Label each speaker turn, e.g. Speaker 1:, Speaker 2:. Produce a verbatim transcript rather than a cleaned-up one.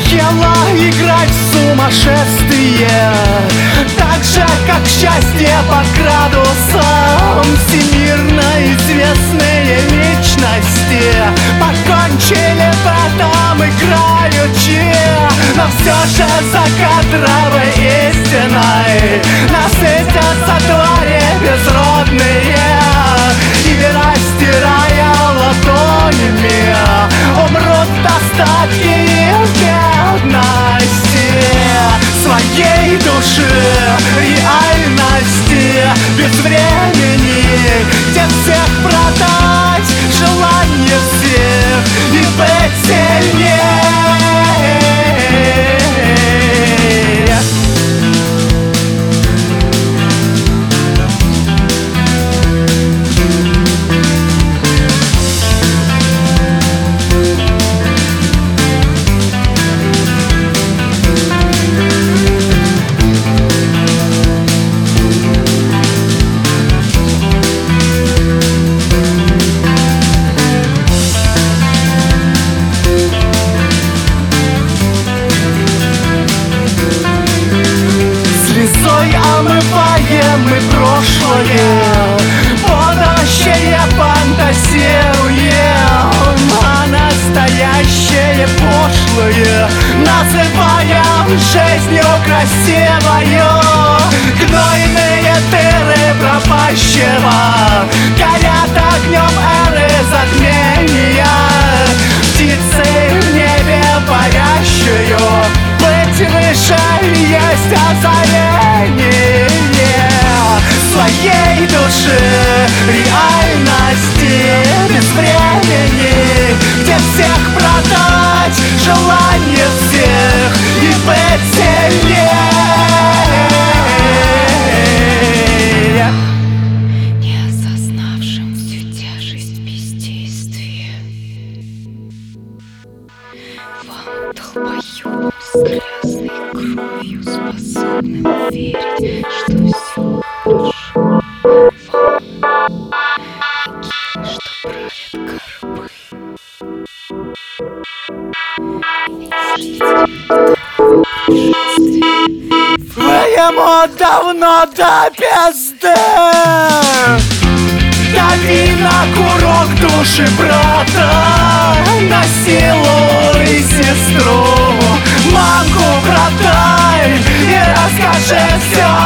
Speaker 1: Надоело играть в сумасшествие, так же, как счастье под градусом. Всемирно известные личности покончили в этом играючи, но все же за кадровой истиной насытятся твари безродные, и, растирая ладонями, умрут достатки и бедности своей души, реальности, без времени, где всех продать, желание всех и быть сильнее. Омываем мы прошлое, будущее фантазируем, а настоящее пошлое называем жизнью красивою. Гнойные дыры пропащего горят огнем эры затмения. Птицы в небе парящую, быть выше есть озарение своей души, реальности, без времени, где всех продать, желание всех и быть сильнее.
Speaker 2: Не осознавшим всю тяжесть бездействия, вам, долбоёбам с грязной кровью, способным верить, что все хорошо. Вам, что правят горбы,
Speaker 1: Вы ему давно до пизды дави на курок души брата, насилуй сестру, мамку продай и расскажи все